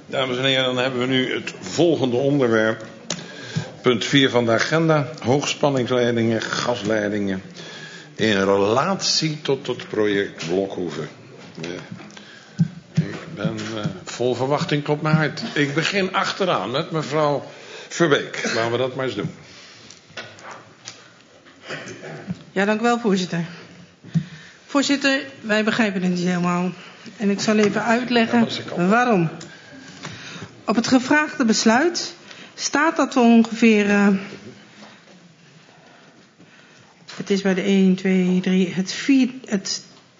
Dames en heren, dan hebben we nu het volgende onderwerp. Punt 4 van de agenda. Hoogspanningsleidingen, gasleidingen. In relatie tot het project Blokhoeve. Ik ben vol verwachting, klopt mijn hart. Ik begin achteraan met mevrouw Verbeek. Laten we dat maar eens doen. Ja, dank u wel, voorzitter. Voorzitter, wij begrijpen het niet helemaal. En ik zal even uitleggen waarom. Op het gevraagde besluit staat dat we ongeveer... het is bij de 1, 2, 3... het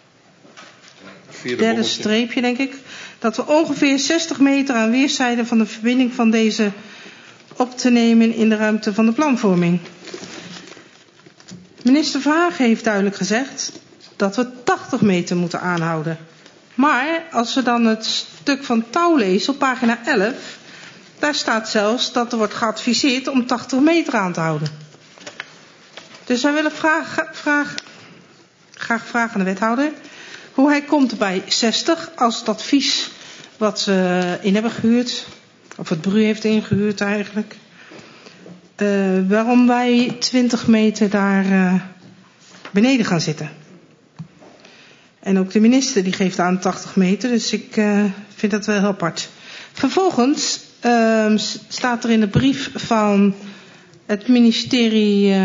derde streepje, denk ik. Dat we ongeveer 60 meter aan weerszijden van de verbinding van deze op te nemen in de ruimte van de planvorming. Minister Verhagen heeft duidelijk gezegd dat we 80 meter moeten aanhouden. Maar als we dan het stuk van touw lezen op pagina 11... daar staat zelfs dat er wordt geadviseerd om 80 meter aan te houden. Dus wij willen graag vragen aan de wethouder hoe hij komt bij 60 als het advies wat ze in hebben gehuurd, of het BRU heeft ingehuurd eigenlijk. Waarom wij 20 meter daar beneden gaan zitten. En ook de minister die geeft aan 80 meter, dus ik vind dat wel heel apart. Vervolgens staat er in de brief van het ministerie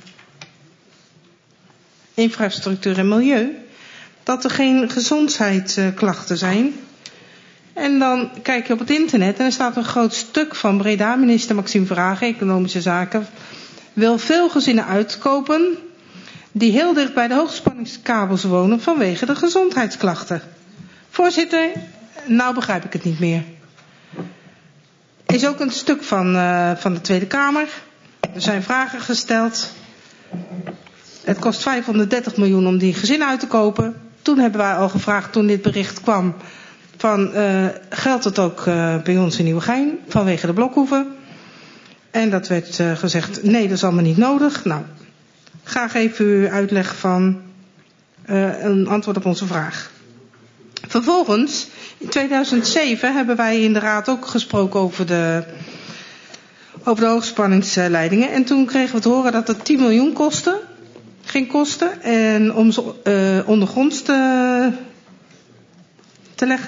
Infrastructuur en Milieu dat er geen gezondheidsklachten zijn. En dan kijk je op het internet en er staat een groot stuk van Breda. Minister Maxime Verhagen, Economische Zaken, wil veel gezinnen uitkopen die heel dicht bij de hoogspanningskabels wonen vanwege de gezondheidsklachten. Voorzitter, nou begrijp ik het niet meer. Er is ook een stuk van de Tweede Kamer. Er zijn vragen gesteld. Het kost 530 miljoen om die gezinnen uit te kopen. Toen hebben wij al gevraagd, toen dit bericht kwam, van geldt het ook bij ons in Nieuwegein vanwege de Blokhoeve? En dat werd gezegd, nee, dat is allemaal niet nodig. Nou, graag even uw uitleg van een antwoord op onze vraag. Vervolgens, in 2007 hebben wij in de raad ook gesproken over de hoogspanningsleidingen. En toen kregen we te horen dat het 10 miljoen kostte. Geen kosten. En om ze ondergronds te leggen.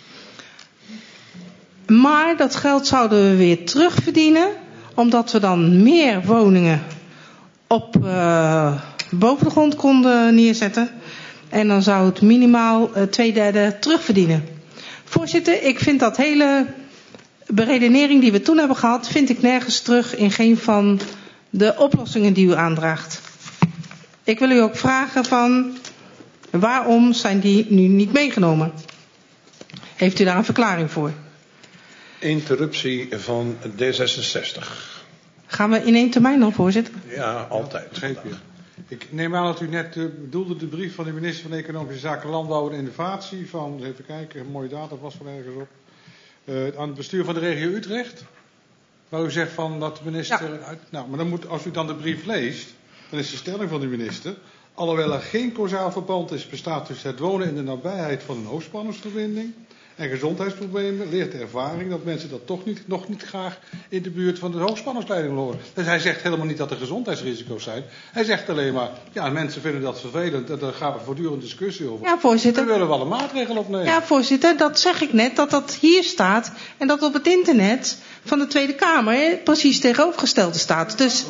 Maar dat geld zouden we weer terugverdienen. Omdat we dan meer woningen op boven de grond konden neerzetten. En dan zou het minimaal 2/3 terugverdienen. Voorzitter, ik vind dat hele beredenering die we toen hebben gehad, vind ik nergens terug in geen van de oplossingen die u aandraagt. Ik wil u ook vragen van waarom zijn die nu niet meegenomen? Heeft u daar een verklaring voor? Interruptie van D66. Gaan we in één termijn dan, voorzitter? Ja, altijd. Ik neem aan dat u net bedoelde de brief van de minister van Economische Zaken, Landbouw en Innovatie van, even kijken, een mooie datum was van ergens op, aan het bestuur van de regio Utrecht. Waar u zegt van dat de minister... Ja. Nou, maar dan moet, als u dan de brief leest, dan is de stelling van de minister, alhoewel er geen causaal verband is, bestaat tussen het wonen in de nabijheid van een hoogspanningsverbinding en gezondheidsproblemen, leert de ervaring dat mensen dat toch nog niet graag in de buurt van de hoogspanningsleiding horen. Dus hij zegt helemaal niet dat er gezondheidsrisico's zijn. Hij zegt alleen maar, ja, mensen vinden dat vervelend, daar gaat er voortdurend discussie over. Ja, voorzitter. We willen wel een maatregel opnemen. Ja, voorzitter, dat zeg ik net, dat hier staat en dat op het internet van de Tweede Kamer precies tegenovergestelde staat. Dus...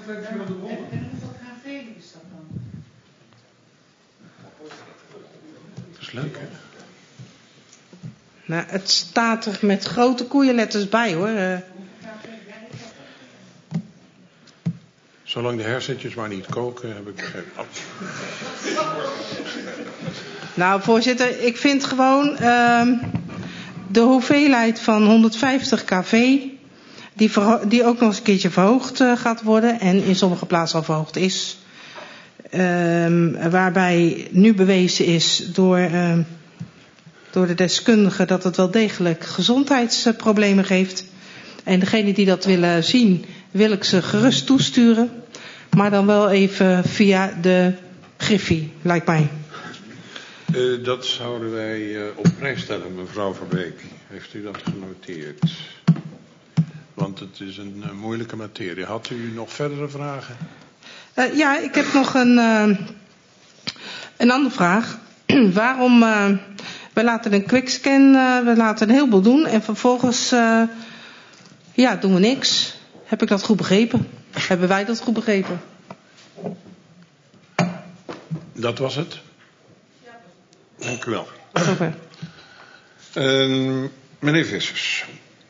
Dat is leuk, hè? Nou, het staat er met grote koeienletters bij, hoor. Zolang de hersentjes maar niet koken, heb ik begrepen. Oh. Nou, voorzitter, ik vind gewoon de hoeveelheid van 150 kV, die ook nog eens een keertje verhoogd gaat worden en in sommige plaatsen al verhoogd is. Waarbij nu bewezen is door de deskundigen dat het wel degelijk gezondheidsproblemen geeft. En degenen die dat willen zien, wil ik ze gerust toesturen. Maar dan wel even via de Griffie, lijkt mij. Dat zouden wij op prijs stellen, mevrouw Verbeek. Heeft u dat genoteerd? Want het is een moeilijke materie. Had u nog verdere vragen? Ja, ik heb nog een andere vraag. Waarom, we laten een quickscan, we laten een heleboel doen en vervolgens doen we niks. Heb ik dat goed begrepen? Hebben wij dat goed begrepen? Dat was het? Ja. Dank u wel. Zover. Meneer Vissers.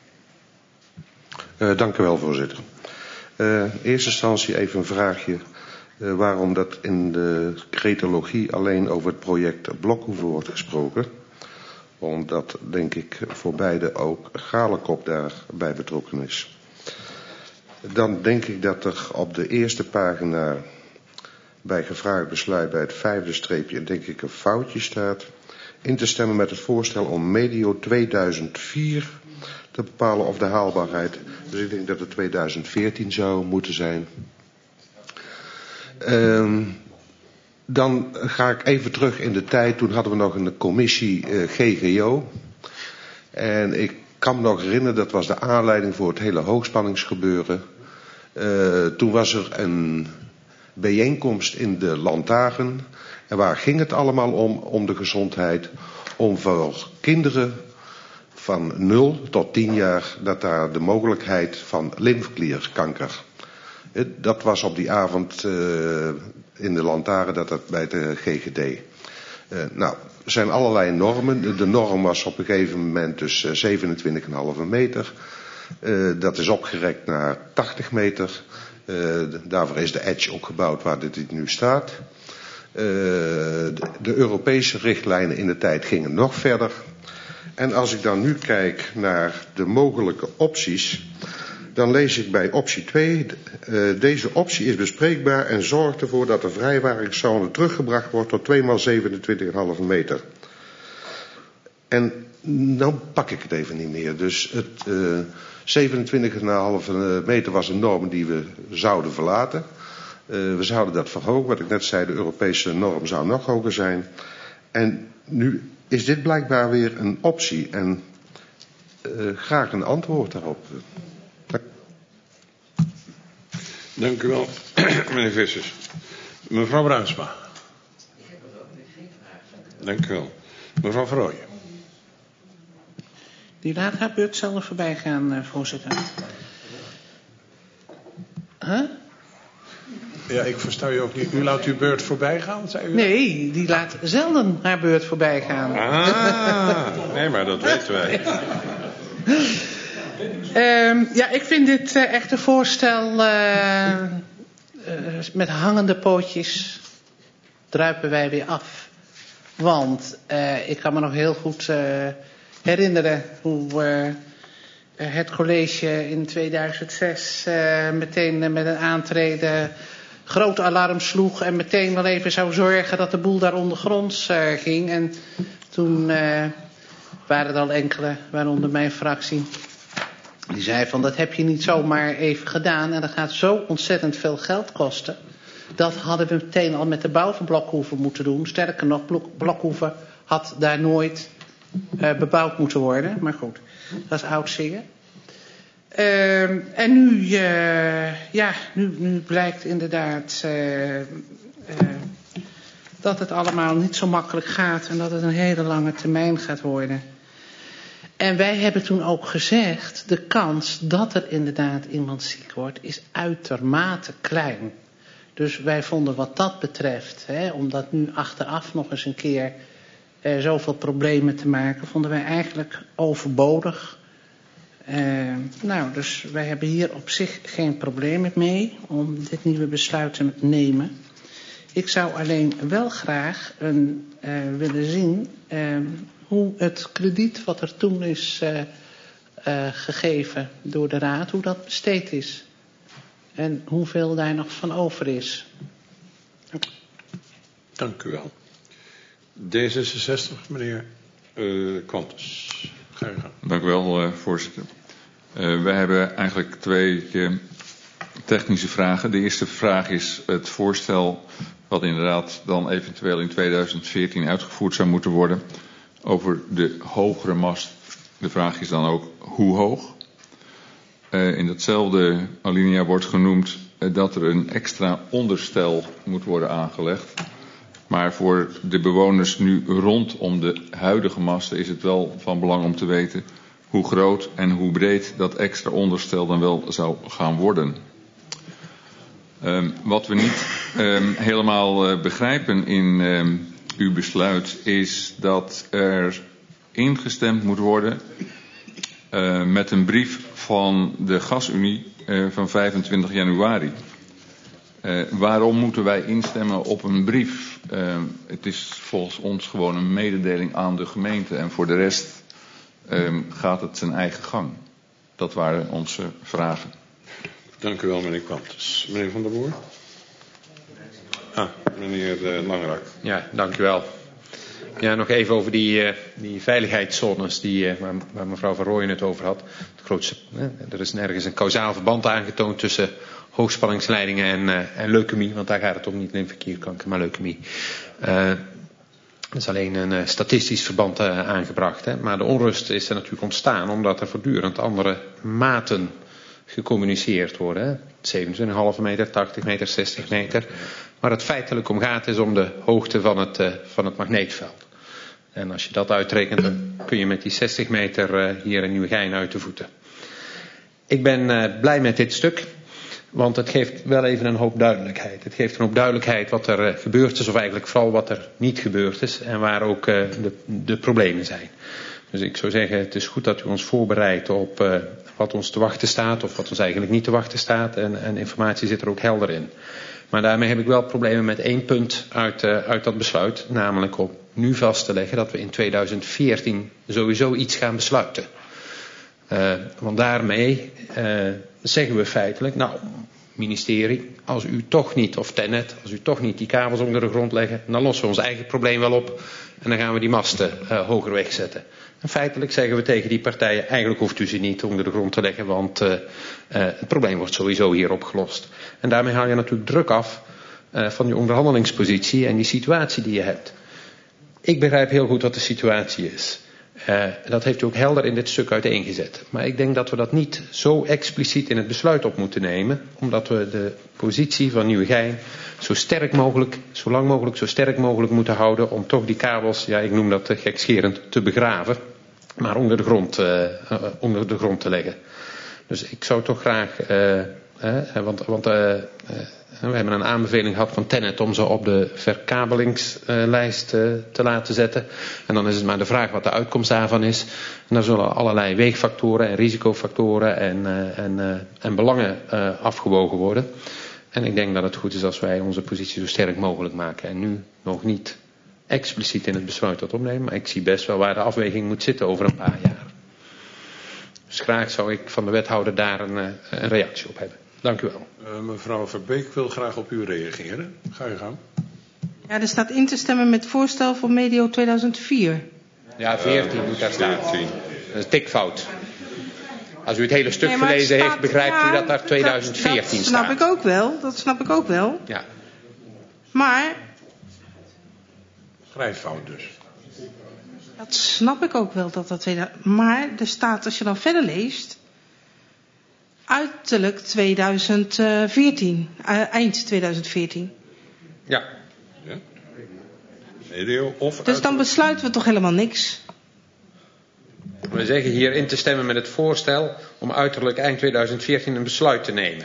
Dank u wel, voorzitter. In eerste instantie even een vraagje. Waarom dat in de cretologie alleen over het project Blokhoeve wordt gesproken. Omdat, denk ik, voor beide ook Galekop daarbij betrokken is. Dan denk ik dat er op de eerste pagina bij gevraagd besluit bij het 5e streepje denk ik een foutje staat. In te stemmen met het voorstel om medio 2004 te bepalen of de haalbaarheid. Dus ik denk dat het 2014 zou moeten zijn. Dan ga ik even terug in de tijd. Toen hadden we nog een commissie GGO. En ik kan me nog herinneren, dat was de aanleiding voor het hele hoogspanningsgebeuren. Toen was er een bijeenkomst in de Landdagen. En waar ging het allemaal om de gezondheid? Om voor kinderen van 0 tot 10 jaar, dat daar de mogelijkheid van lymfeklierkanker. Dat was op die avond in de Landdagen, dat bij de GGD. Er zijn allerlei normen. De norm was op een gegeven moment dus 27,5 meter. Dat is opgerekt naar 80 meter. Daarvoor is de edge opgebouwd waar dit nu staat. De Europese richtlijnen in de tijd gingen nog verder. En als ik dan nu kijk naar de mogelijke opties, dan lees ik bij optie 2, deze optie is bespreekbaar en zorgt ervoor dat de vrijwaringszone teruggebracht wordt tot 2 x 27,5 meter. En nou pak ik het even niet meer. Dus het 27,5 meter was een norm die we zouden verlaten. We zouden dat verhogen. Wat ik net zei, de Europese norm zou nog hoger zijn. En nu is dit blijkbaar weer een optie. En graag een antwoord daarop. Dank u wel, meneer Vissers. Mevrouw Bruinsma. Ik heb er ook geen vraag. Dank u wel. Mevrouw Verrooyen. Die laat haar beurt zelf voorbij gaan, voorzitter. Huh? Ja, ik versta u ook niet. U laat uw beurt voorbij gaan, zei u? Nee, die laat zelden haar beurt voorbij gaan. Nee, maar dat weten wij. Ik vind dit echt een voorstel met hangende pootjes druipen wij weer af. Want ik kan me nog heel goed herinneren hoe het college in 2006 meteen met een aantreden groot alarm sloeg en meteen wel even zou zorgen dat de boel daar ondergronds ging. En toen waren er al enkele, waaronder mijn fractie, die zei van dat heb je niet zomaar even gedaan en dat gaat zo ontzettend veel geld kosten. Dat hadden we meteen al met de bouw van Blokhoeve moeten doen. Sterker nog, Blokhoeve had daar nooit bebouwd moeten worden. Maar goed, dat is oud zeer. En nu blijkt inderdaad dat het allemaal niet zo makkelijk gaat en dat het een hele lange termijn gaat worden. En wij hebben toen ook gezegd, de kans dat er inderdaad iemand ziek wordt is uitermate klein. Dus wij vonden wat dat betreft, om dat nu achteraf nog eens een keer zoveel problemen te maken, vonden wij eigenlijk overbodig. Dus wij hebben hier op zich geen problemen mee om dit nieuwe besluit te nemen. Ik zou alleen wel graag willen zien hoe het krediet wat er toen is gegeven door de Raad, hoe dat besteed is. En hoeveel daar nog van over is. Dank u wel. D66, meneer Quantus. Ga je gang. Dank u wel, voorzitter. Wij hebben eigenlijk twee technische vragen. De eerste vraag is het voorstel wat inderdaad dan eventueel in 2014 uitgevoerd zou moeten worden. Over de hogere mast, de vraag is dan ook hoe hoog. In datzelfde alinea wordt genoemd dat er een extra onderstel moet worden aangelegd. Maar voor de bewoners nu rondom de huidige masten is het wel van belang om te weten hoe groot en hoe breed dat extra onderstel dan wel zou gaan worden. Wat we niet helemaal begrijpen in uw besluit is dat er ingestemd moet worden met een brief van de Gasunie van 25 januari. Waarom moeten wij instemmen op een brief? Het is volgens ons gewoon een mededeling aan de gemeente en voor de rest gaat het zijn eigen gang. Dat waren onze vragen. Dank u wel, meneer Quantus. Meneer Van der Boer? Meneer Langrak. Ja, dank u wel. Ja, nog even over die veiligheidszones waar mevrouw Van Rooyen het over had. Het grootste, er is nergens een kausaal verband aangetoond tussen hoogspanningsleidingen en leukemie, want daar gaat het om, niet lymfeklierkanker, maar leukemie. Er is alleen een statistisch verband aangebracht. Hè. Maar de onrust is er natuurlijk ontstaan omdat er voortdurend andere maten gecommuniceerd worden. Hè. 27,5 meter, 80 meter, 60 meter. Waar het feitelijk om gaat is om de hoogte van het magneetveld. En als je dat uitrekent, dan kun je met die 60 meter hier in Nieuwegein uit de voeten. Ik ben blij met dit stuk. Want het geeft wel even een hoop duidelijkheid. Het geeft een hoop duidelijkheid wat er gebeurd is, of eigenlijk vooral wat er niet gebeurd is. En waar ook de problemen zijn. Dus ik zou zeggen, het is goed dat u ons voorbereidt op wat ons te wachten staat. Of wat ons eigenlijk niet te wachten staat. En informatie zit er ook helder in. Maar daarmee heb ik wel problemen met één punt uit dat besluit. Namelijk om nu vast te leggen dat we in 2014 sowieso iets gaan besluiten. Want daarmee zeggen we feitelijk, nou, ministerie, als u toch niet, of Tennet, als u toch niet die kabels onder de grond leggen, dan lossen we ons eigen probleem wel op en dan gaan we die masten hoger wegzetten. En feitelijk zeggen we tegen die partijen, eigenlijk hoeft u ze niet onder de grond te leggen, want het probleem wordt sowieso hier opgelost. En daarmee haal je natuurlijk druk af van die onderhandelingspositie en die situatie die je hebt. Ik begrijp heel goed wat de situatie is. Dat heeft u ook helder in dit stuk uiteengezet. Maar ik denk dat we dat niet zo expliciet in het besluit op moeten nemen. Omdat we de positie van Nieuwegein zo sterk mogelijk, zo lang mogelijk, zo sterk mogelijk moeten houden. Om toch die kabels, ja ik noem dat gekscherend, te begraven. Maar onder de grond te leggen. Dus ik zou toch graag, we hebben een aanbeveling gehad van Tennet om ze op de verkabelingslijst te laten zetten. En dan is het maar de vraag wat de uitkomst daarvan is. En daar zullen allerlei weegfactoren en risicofactoren en belangen afgewogen worden. En ik denk dat het goed is als wij onze positie zo sterk mogelijk maken. En nu nog niet expliciet in het besluit dat opnemen. Maar ik zie best wel waar de afweging moet zitten over een paar jaar. Dus graag zou ik van de wethouder daar een reactie op hebben. Dank u wel. Mevrouw Verbeek wil graag op u reageren. Ga je gang. Ja, er staat in te stemmen met voorstel voor medio 2004. Ja, 14 moet daar staan. Dat is tikfout. Als u het hele stuk gelezen heeft, begrijpt u dat daar 2014 staat. Dat snap ik ook wel. Ja. Maar... Schrijffout dus. Dat snap ik ook wel. Maar er staat, als je dan verder leest... uiterlijk 2014. Eind 2014. Ja. Medio of dus dan besluiten we toch helemaal niks? We zeggen hier in te stemmen met het voorstel om uiterlijk eind 2014 een besluit te nemen.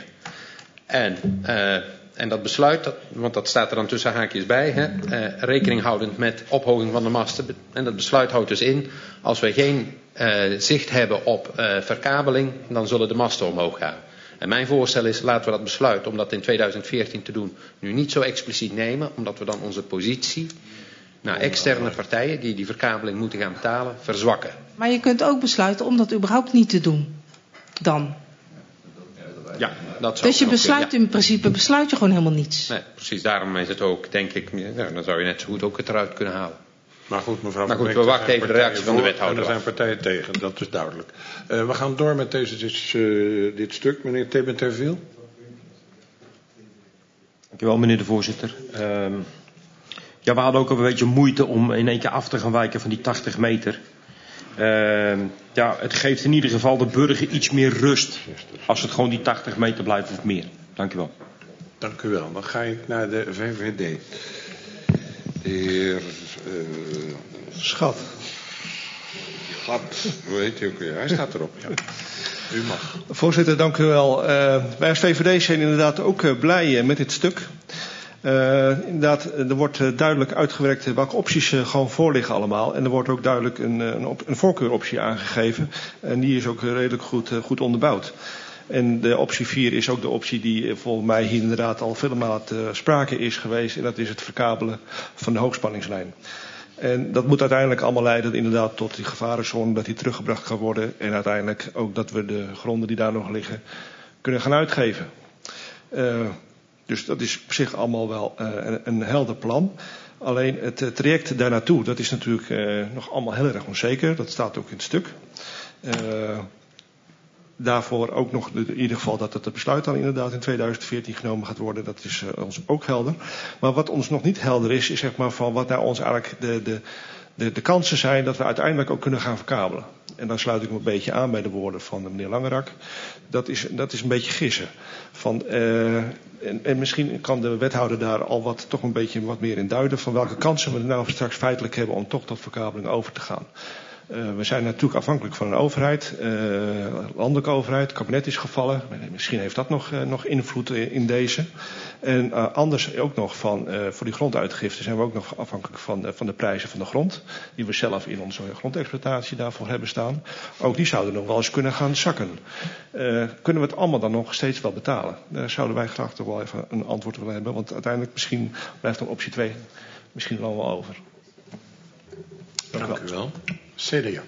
En dat besluit, want dat staat er dan tussen haakjes bij, rekening houdend met ophoging van de masten. En dat besluit houdt dus in, als we geen zicht hebben op verkabeling, dan zullen de masten omhoog gaan. En mijn voorstel is, laten we dat besluit om dat in 2014 te doen, nu niet zo expliciet nemen, omdat we dan onze positie naar externe partijen die verkabeling moeten gaan betalen, verzwakken. Maar je kunt ook besluiten om dat überhaupt niet te doen. Dan. Ja, dat zou dus je besluit in principe besluit je gewoon helemaal niets. Nee, precies. Daarom is het ook, denk ik, dan zou je net zo goed ook het eruit kunnen halen. Maar goed, mevrouw. Maar goed, we wachten even de reactie van de wethouder. En er zijn partijen tegen, dat is duidelijk. We gaan door met dit stuk. Meneer Tebenterviel. Dankjewel, meneer de voorzitter. Ja, we hadden ook een beetje moeite om in één keer af te gaan wijken van die 80 meter. Ja, het geeft in ieder geval de burger iets meer rust als het gewoon die 80 meter blijft of meer. Dank u wel. Dank u wel. Dan ga ik naar de VVD. De heer Schat. Hoe heet hij ook weer? Hij staat erop. Ja. U mag. Voorzitter, dank u wel. Wij als VVD zijn inderdaad ook blij met dit stuk. Inderdaad, er wordt duidelijk uitgewerkt welke opties gewoon voor liggen allemaal. En er wordt ook duidelijk een voorkeuroptie aangegeven. En die is ook redelijk goed onderbouwd. En de optie 4 is ook de optie die volgens mij hier inderdaad al vele malen te sprake is geweest. En dat is het verkabelen van de hoogspanningslijn. En dat moet uiteindelijk allemaal leiden inderdaad tot die gevarenzone, dat die teruggebracht kan worden. En uiteindelijk ook dat we de gronden die daar nog liggen kunnen gaan uitgeven. Dus dat is op zich allemaal wel een helder plan. Alleen het traject daar naartoe, dat is natuurlijk nog allemaal heel erg onzeker. Dat staat ook in het stuk. Daarvoor ook nog in ieder geval dat het besluit dan inderdaad in 2014 genomen gaat worden. Dat is ons ook helder. Maar wat ons nog niet helder is zeg maar van wat nou ons eigenlijk de kansen zijn dat we uiteindelijk ook kunnen gaan verkabelen. En dan sluit ik me een beetje aan bij de woorden van de meneer Langerak. Dat is een beetje gissen. En misschien kan de wethouder daar al toch een beetje wat meer in duiden van welke kansen we nou straks feitelijk hebben om toch tot verkabeling over te gaan. We zijn natuurlijk afhankelijk van een overheid, landelijke overheid, het kabinet is gevallen. Misschien heeft dat nog invloed in deze. En anders ook nog voor die gronduitgifte zijn we ook nog afhankelijk van de prijzen van de grond. Die we zelf in onze grondexploitatie daarvoor hebben staan. Ook die zouden nog wel eens kunnen gaan zakken. Kunnen we het allemaal dan nog steeds wel betalen? Daar zouden wij graag toch wel even een antwoord willen hebben. Want uiteindelijk misschien blijft dan optie 2 misschien wel over. Dank u wel. CDA.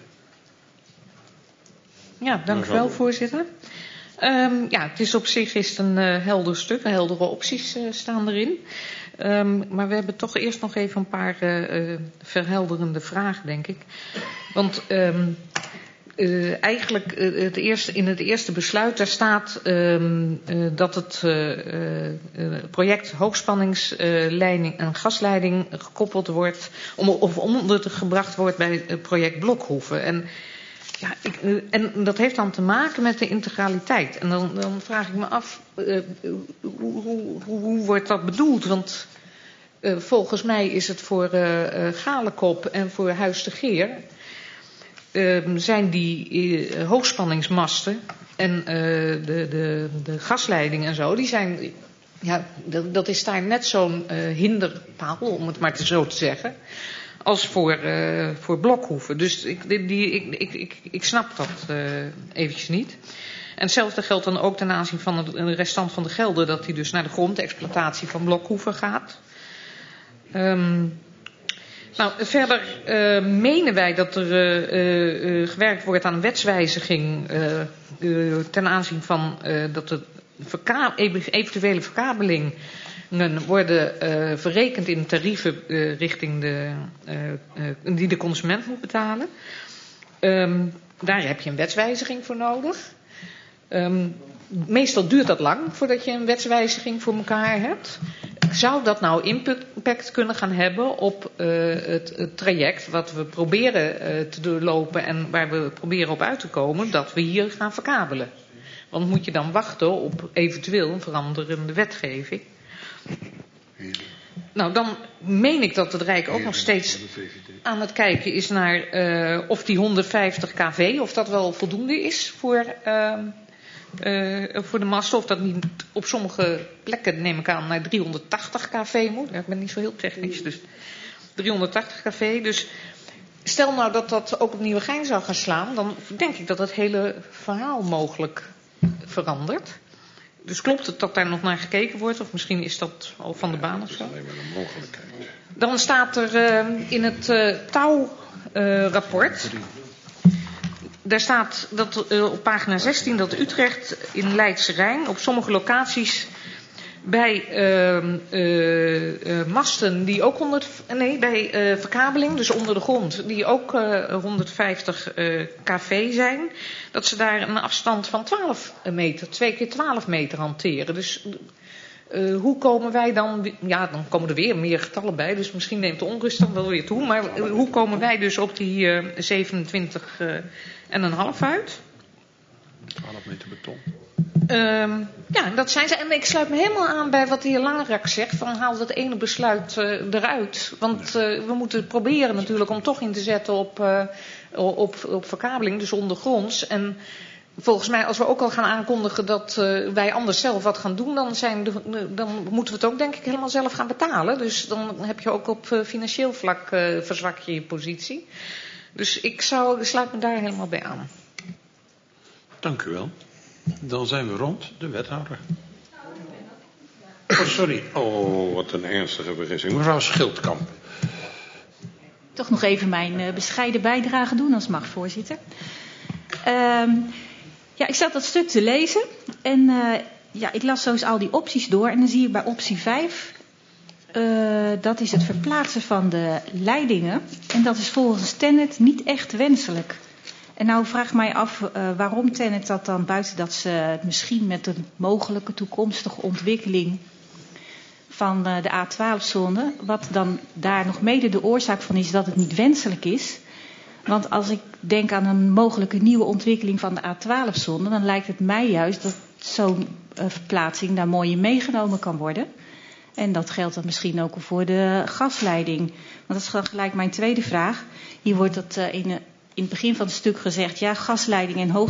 Ja, dank u wel, voorzitter. Ja, het is op zich een helder stuk, heldere opties staan erin. Maar we hebben toch eerst nog even een paar verhelderende vragen, denk ik. Want eigenlijk in het eerste besluit daar staat dat het project hoogspanningsleiding en gasleiding gekoppeld wordt of ondergebracht wordt bij het project Blokhoeven. En ja, en dat heeft dan te maken met de integraliteit. En dan vraag ik me af, hoe wordt dat bedoeld? Want volgens mij is het voor Galekop en voor Huis de Geer zijn die hoogspanningsmasten en de gasleiding en zo, die zijn, ja, dat is daar net zo'n hinderpaal, om het maar zo te zeggen, als voor Blokhoeven. Dus ik snap dat eventjes niet. En hetzelfde geldt dan ook ten aanzien van de restant van de gelden, dat die dus naar de grondexploitatie van Blokhoeven gaat. Nou, verder menen wij dat er gewerkt wordt aan een wetswijziging ten aanzien van dat de eventuele verkabelingen worden verrekend in tarieven richting die de consument moet betalen. Daar heb je een wetswijziging voor nodig. Meestal duurt dat lang voordat je een wetswijziging voor elkaar hebt. Zou dat nou impact kunnen gaan hebben op het traject wat we proberen te doorlopen en waar we proberen op uit te komen, dat we hier gaan verkabelen? Want moet je dan wachten op eventueel een veranderende wetgeving? Nou, dan meen ik dat het Rijk ook nog steeds aan het kijken is naar of die 150 kV, of dat wel voldoende is voor de masten, of dat niet op sommige plekken, neem ik aan, naar 380 kV moet. Ja, ik ben niet zo heel technisch, dus 380 kV. Dus stel nou dat dat ook op Nieuwegein zou gaan slaan, dan denk ik dat het hele verhaal mogelijk verandert. Dus klopt het dat daar nog naar gekeken wordt, of misschien is dat al van de baan of zo? Dat is alleen maar een mogelijkheid. Dan staat er in het touwrapport. Daar staat dat op pagina 16 dat Utrecht in Leidse Rijn op sommige locaties bij masten die ook bij verkabeling, dus onder de grond, die ook 150 kV zijn, dat ze daar een afstand van 12 meter, 2 keer 12 meter hanteren. Dus Hoe komen wij dan... Ja, dan komen er weer meer getallen bij. Dus misschien neemt de onrust dan wel weer toe. Maar hoe komen wij dus op die 27,5 uit? 12 meter beton. Ja, dat zijn ze. En ik sluit me helemaal aan bij wat de heer Langerak zegt. Van haal dat ene besluit eruit. Want we moeten proberen natuurlijk om toch in te zetten op verkabeling. Dus ondergronds. En volgens mij, als we ook al gaan aankondigen dat wij anders zelf wat gaan doen, dan moeten we het ook denk ik helemaal zelf gaan betalen. Dus dan heb je ook op financieel vlak verzwak je je positie. Dus ik sluit me daar helemaal bij aan. Dank u wel. Dan zijn we rond. De wethouder. Oh, sorry. Oh, wat een ernstige vergissing. Mevrouw Schildkamp. Toch nog even mijn bescheiden bijdrage doen als mag, voorzitter. Ja, ik zat dat stuk te lezen en ik las zo eens al die opties door. En dan zie je bij optie 5, dat is het verplaatsen van de leidingen. En dat is volgens TenneT niet echt wenselijk. En nou vraag ik mij af waarom TenneT dat dan, buiten dat ze misschien met een mogelijke toekomstige ontwikkeling van de A12-zone, wat dan daar nog mede de oorzaak van is dat het niet wenselijk is. Want als ik denk aan een mogelijke nieuwe ontwikkeling van de A12-zone, dan lijkt het mij juist dat zo'n verplaatsing daar mooi in meegenomen kan worden. En dat geldt dan misschien ook voor de gasleiding. Want dat is dan gelijk mijn tweede vraag. Hier wordt dat in het begin van het stuk gezegd, ja, gasleiding en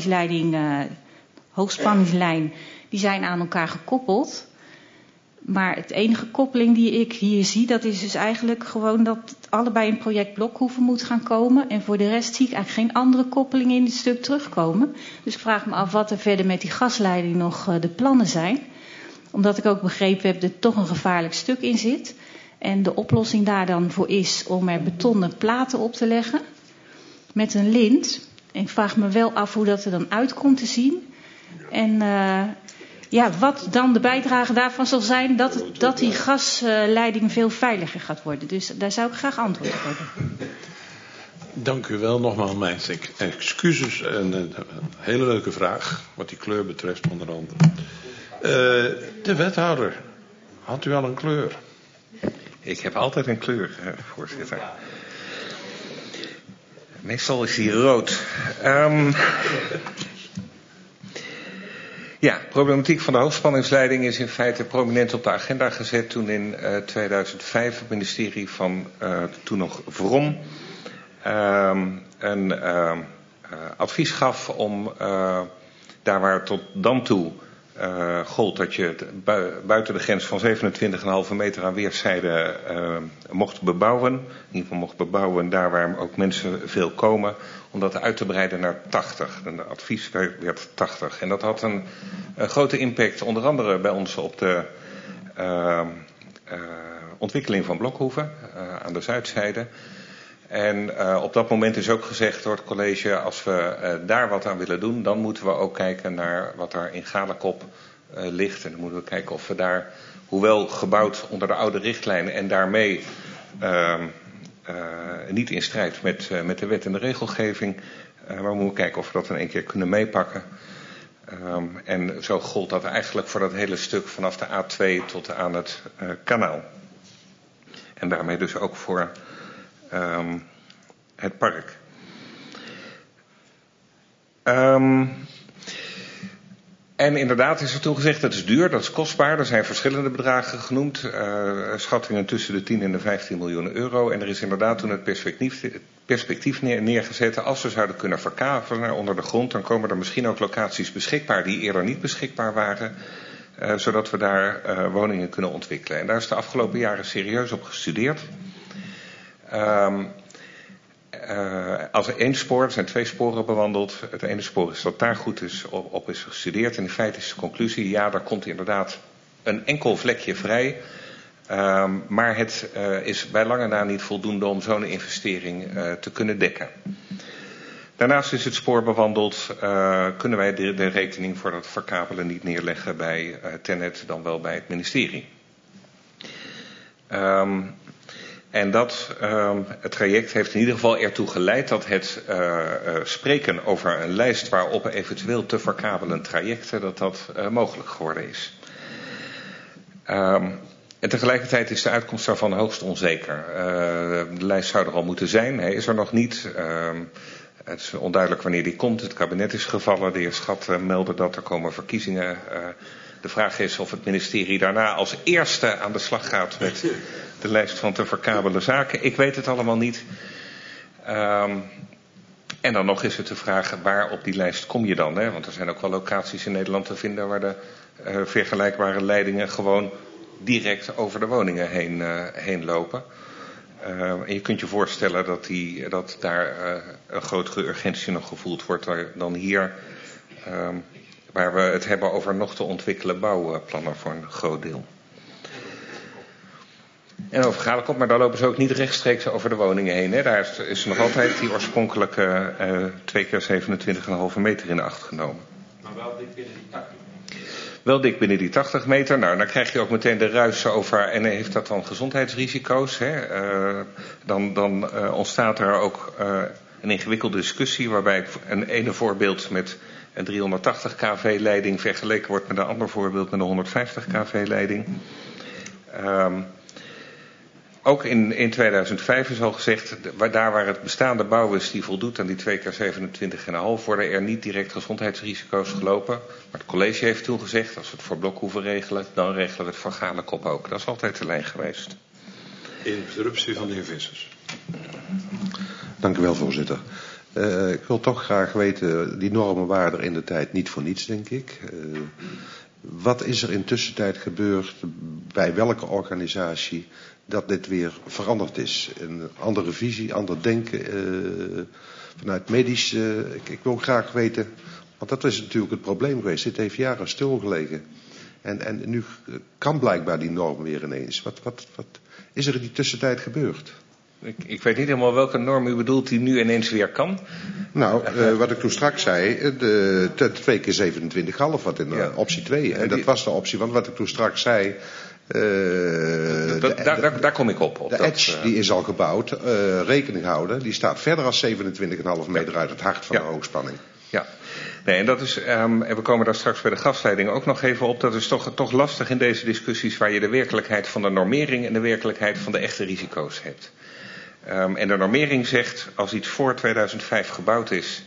hoogspanningslijn, die zijn aan elkaar gekoppeld. Maar het enige koppeling die ik hier zie, dat is dus eigenlijk gewoon dat het allebei in project Blokhoeven moet gaan komen. En voor de rest zie ik eigenlijk geen andere koppeling in dit stuk terugkomen. Dus ik vraag me af wat er verder met die gasleiding nog de plannen zijn. Omdat ik ook begrepen heb dat er toch een gevaarlijk stuk in zit. En de oplossing daar dan voor is om er betonnen platen op te leggen met een lint. En ik vraag me wel af hoe dat er dan uit komt te zien. En wat dan de bijdrage daarvan zal zijn dat die gasleiding veel veiliger gaat worden. Dus daar zou ik graag antwoord op hebben. Dank u wel. Nogmaals mijn excuses. Een hele leuke vraag, wat die kleur betreft onder andere. De wethouder, had u al een kleur? Ik heb altijd een kleur, voorzitter. Meestal is die rood. Ja, de problematiek van de hoogspanningsleiding is in feite prominent op de agenda gezet toen in 2005 het ministerie van toen nog Vrom een advies gaf om daar waar tot dan toe gold dat je buiten de grens van 27,5 meter aan weerszijden mocht bebouwen. In ieder geval mocht bebouwen daar waar ook mensen veel komen. Om dat uit te breiden naar 80. En de advies werd 80. En dat had een grote impact onder andere bij ons op de ontwikkeling van Blokhoeven aan de zuidzijde. En op dat moment is ook gezegd door het college, als we daar wat aan willen doen, dan moeten we ook kijken naar wat daar in Galekop ligt. En dan moeten we kijken of we daar, hoewel gebouwd onder de oude richtlijnen en daarmee niet in strijd met de wet en de regelgeving, maar we moeten kijken of we dat in één keer kunnen meepakken. En zo gold dat eigenlijk voor dat hele stuk vanaf de A2 tot aan het kanaal. En daarmee dus ook voor het park. En inderdaad is er toen gezegd, dat is duur, dat is kostbaar. Er zijn verschillende bedragen genoemd. Schattingen tussen de 10 en de 15 miljoen euro. En er is inderdaad toen het perspectief neergezet. Als we zouden kunnen verkavelen onder de grond, dan komen er misschien ook locaties beschikbaar die eerder niet beschikbaar waren. Zodat we daar woningen kunnen ontwikkelen. En daar is de afgelopen jaren serieus op gestudeerd. Als er één spoor, er zijn 2 sporen bewandeld. Het ene spoor is dat daar goed op is gestudeerd. En in feite is de conclusie, ja, daar komt inderdaad een enkel vlekje vrij. Maar het is bij lange na niet voldoende om zo'n investering te kunnen dekken. Daarnaast is het spoor bewandeld, kunnen wij de rekening voor dat verkabelen niet neerleggen bij TenneT, dan wel bij het ministerie. En het traject heeft in ieder geval ertoe geleid dat het spreken over een lijst waarop eventueel te verkabelen trajecten, dat mogelijk geworden is. En tegelijkertijd is de uitkomst daarvan hoogst onzeker. De lijst zou er al moeten zijn, hij is er nog niet. Het is onduidelijk wanneer die komt. Het kabinet is gevallen. De heer Schat meldde dat er komen verkiezingen. De vraag is of het ministerie daarna als eerste aan de slag gaat met de lijst van te verkabelen zaken. Ik weet het allemaal niet. En dan nog is het de vraag, waar op die lijst kom je dan? Hè? Want er zijn ook wel locaties in Nederland te vinden waar de vergelijkbare leidingen gewoon direct over de woningen heen lopen. En je kunt je voorstellen dat daar een grotere urgentie nog gevoeld wordt dan hier, waar we het hebben over nog te ontwikkelen bouwplannen voor een groot deel. En over Galekop, maar daar lopen ze ook niet rechtstreeks over de woningen heen. Hè. Daar is nog altijd die oorspronkelijke 2 keer 27,5 meter in acht genomen. Maar wel dik binnen die 80. Wel dik binnen die 80 meter. Nou, dan krijg je ook meteen de ruis over. En heeft dat dan gezondheidsrisico's? Hè? Dan ontstaat er ook een ingewikkelde discussie, waarbij een ene voorbeeld met een 380 kV-leiding vergeleken wordt met een ander voorbeeld met een 150 kV-leiding. Ook in 2005 is al gezegd, daar waar het bestaande bouw is die voldoet aan die 2 keer 27,5, worden er niet direct gezondheidsrisico's gelopen. Maar het college heeft toen gezegd, als we het voor Blok hoeven regelen, dan regelen we het voor Galekop ook. Dat is altijd de lijn geweest. Interruptie van de heer Vissers. Dank u wel, voorzitter. Ik wil toch graag weten, die normen waren er in de tijd niet voor niets, denk ik. Wat is er in tussentijd gebeurd, bij welke organisatie, dat dit weer veranderd is? Een andere visie, ander denken, vanuit medisch. Ik wil graag weten, want dat is natuurlijk het probleem geweest. Dit heeft jaren stilgelegen. En nu kan blijkbaar die norm weer ineens. Wat is er in die tussentijd gebeurd? Ik weet niet helemaal welke norm u bedoelt die nu ineens weer kan. Nou, wat ik toen straks zei, de 2 keer 27,5, wat in optie 2. En dat was de optie, want wat ik toen straks zei. Daar kom ik op. De Edge die is al gebouwd, rekening houden, die staat verder als 27,5 meter uit het hart van de hoogspanning. Ja, nee, en dat is, en we komen daar straks bij de gasleiding ook nog even op. Dat is toch lastig in deze discussies waar je de werkelijkheid van de normering en de werkelijkheid van de echte risico's hebt. En de normering zegt, als iets voor 2005 gebouwd is,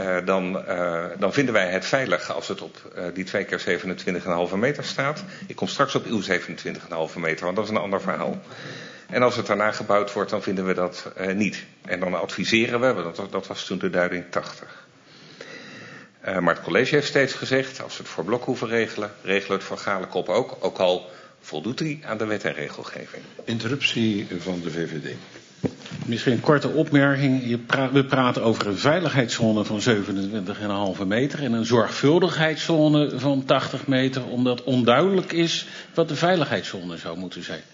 dan vinden wij het veilig als het op die 2 keer 27,5 meter staat. Ik kom straks op uw 27,5 meter, want dat is een ander verhaal. En als het daarna gebouwd wordt, dan vinden we dat niet. En dan adviseren we, dat was toen de duiding 80. Maar het college heeft steeds gezegd, als we het voor Blok hoeven regelen, regelen we het voor Galekop ook al voldoet hij aan de wet en regelgeving. Interruptie van de VVD. Misschien een korte opmerking. We praten over een veiligheidszone van 27,5 meter en een zorgvuldigheidszone van 80 meter, omdat onduidelijk is wat de veiligheidszone zou moeten zijn.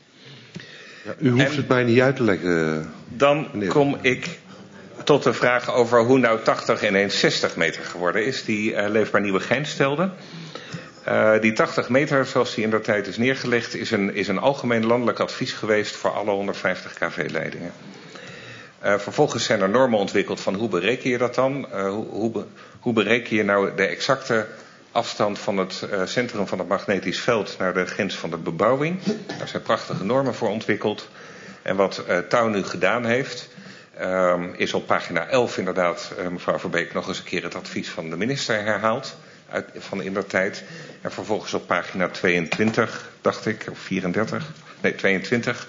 Ja, u hoeft het mij niet uit te leggen. Dan kom ik tot de vraag over hoe nou 80 ineens 60 meter geworden is, die Leefbaar Nieuwegein stelde. Die 80 meter, zoals die in der tijd is neergelegd, is een algemeen landelijk advies geweest voor alle 150 kV-leidingen. Vervolgens zijn er normen ontwikkeld van hoe bereken je dat dan? Hoe bereken je nou de exacte afstand van het centrum van het magnetisch veld naar de grens van de bebouwing? Daar zijn prachtige normen voor ontwikkeld. En wat Touw nu gedaan heeft, is op pagina 11 inderdaad, mevrouw Verbeek, nog eens een keer het advies van de minister herhaald. Van in der tijd. En vervolgens op pagina 22, dacht ik, of 34, nee 22.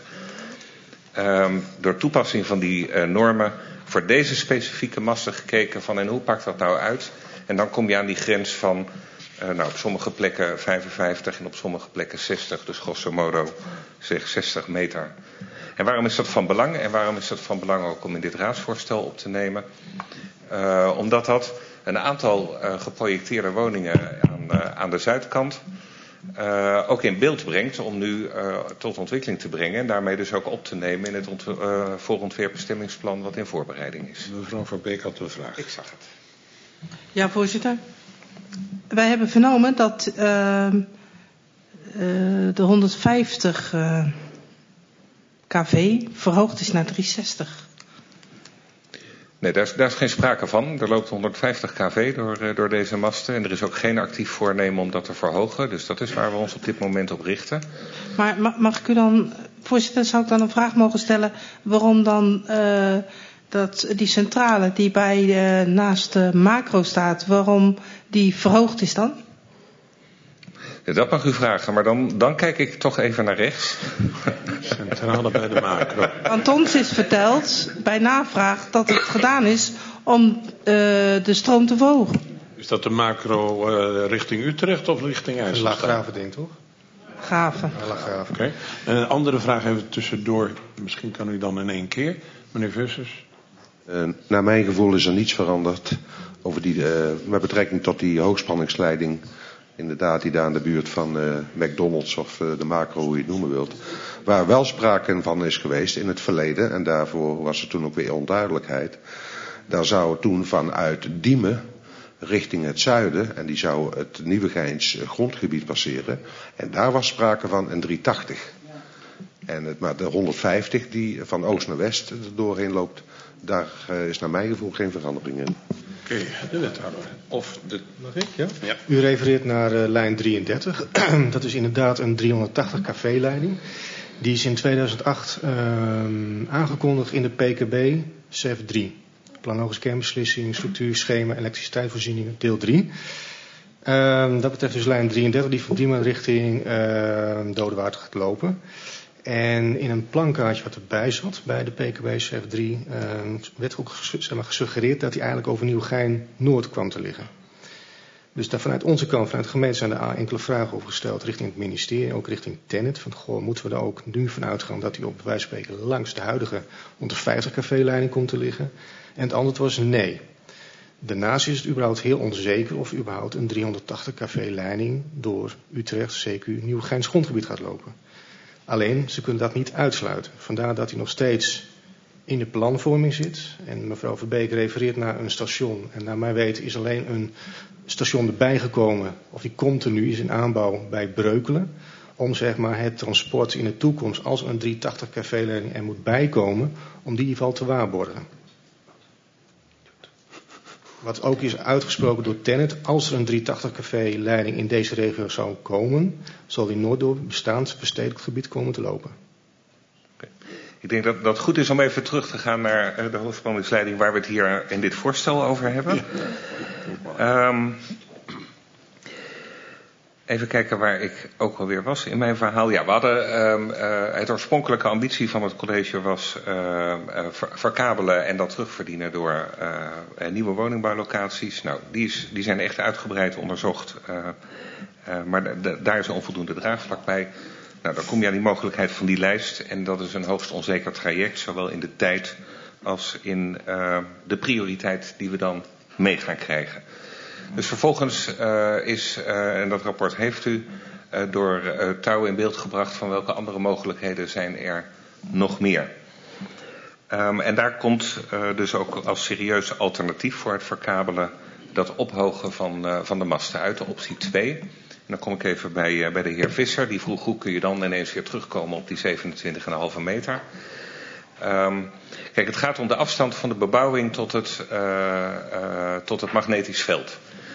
Door toepassing van die normen voor deze specifieke masten gekeken van en hoe pakt dat nou uit? En dan kom je aan die grens van op sommige plekken 55 en op sommige plekken 60. Dus grosso modo zeg 60 meter. En waarom is dat van belang? En waarom is dat van belang ook om in dit raadsvoorstel op te nemen? Omdat dat een aantal geprojecteerde woningen aan de zuidkant ook in beeld brengt om nu tot ontwikkeling te brengen. En daarmee dus ook op te nemen in het voorontwerpbestemmingsplan wat in voorbereiding is. Mevrouw Verbeek had een vraag. Ik zag het. Ja, voorzitter. Wij hebben vernomen dat de 150 kV verhoogd is naar 360. Nee, daar is geen sprake van. Er loopt 150 kV door deze masten. En er is ook geen actief voornemen om dat te verhogen. Dus dat is waar we ons op dit moment op richten. Maar mag ik u dan, voorzitter, zou ik dan een vraag mogen stellen? Waarom dan die centrale die naast de macro staat, waarom die verhoogd is dan? Ja, dat mag u vragen, maar dan kijk ik toch even naar rechts. Centrale bij de macro. Want ons is verteld, bij navraag, dat het gedaan is om de stroom te verhogen. Is dat de macro richting Utrecht of richting IJsselstein? Laaggraven, denk ik, toch? Gaven. Ja, Laaggraven. Oké. En een andere vraag even tussendoor. Misschien kan u dan in één keer. Meneer Vissers. Naar mijn gevoel is er niets veranderd over met betrekking tot die hoogspanningsleiding. Inderdaad, die daar in de buurt van McDonald's of de macro, hoe je het noemen wilt. Waar wel sprake van is geweest in het verleden, en daarvoor was er toen ook weer onduidelijkheid. Daar zou toen vanuit Diemen richting het zuiden, en die zou het Nieuwegeins grondgebied passeren. En daar was sprake van een 380. Maar de 150 die van oost naar west er doorheen loopt, daar is naar mijn gevoel geen verandering in. Oké, de wethouder. Mag ik? Ja? Ja. U refereert naar lijn 33. Dat is inderdaad een 380 kV-leiding. Die is in 2008 aangekondigd in de PKB CEF 3. Planologische kernbeslissing, structuur, schema, elektriciteitsvoorzieningen, deel 3. Dat betreft dus lijn 33 die van Diemen richting Dodewaard gaat lopen. En in een plankaartje wat erbij zat bij de PKB CEF 3 werd ook gesuggereerd dat hij eigenlijk over Nieuwegein Noord kwam te liggen. Dus daar vanuit onze kant, vanuit de gemeente, zijn daar enkele vragen over gesteld richting het ministerie, ook richting TenneT. Van moeten we daar ook nu van uitgaan dat hij op bij wijze van spreken langs de huidige 150 kV-leiding komt te liggen? En het antwoord was nee. Daarnaast is het überhaupt heel onzeker of überhaupt een 380 kV-leiding door Utrecht, CQ, Nieuwegeins grondgebied gaat lopen. Alleen, ze kunnen dat niet uitsluiten. Vandaar dat hij nog steeds in de planvorming zit. En mevrouw Verbeek refereert naar een station. En naar mijn weten is alleen een station erbij gekomen, of die continu is in aanbouw bij Breukelen. Om zeg maar het transport in de toekomst, als een 380 kV-leiding er moet bijkomen, om die in ieder geval te waarborgen. Wat ook is uitgesproken door TenneT, als er een 380 kV-leiding in deze regio zou komen, zal die nooit door bestaand verstedelijk gebied komen te lopen. Ik denk dat het goed is om even terug te gaan naar de hoogspanningsleiding waar we het hier in dit voorstel over hebben. Even kijken waar ik ook alweer was in mijn verhaal. Ja, we hadden het oorspronkelijke ambitie van het college was verkabelen en dat terugverdienen door nieuwe woningbouwlocaties. Nou, die zijn echt uitgebreid onderzocht, maar daar is een onvoldoende draagvlak bij. Nou, dan kom je aan die mogelijkheid van die lijst en dat is een hoogst onzeker traject, zowel in de tijd als in de prioriteit die we dan mee gaan krijgen. Dus vervolgens en dat rapport heeft u door Touw in beeld gebracht van welke andere mogelijkheden zijn er nog meer. En daar komt dus ook als serieus alternatief voor het verkabelen dat ophogen van de masten uit, de optie 2. En dan kom ik even bij de heer Visser. Die vroeg hoe kun je dan ineens weer terugkomen op die 27,5 meter. Kijk, het gaat om de afstand van de bebouwing tot het magnetisch veld.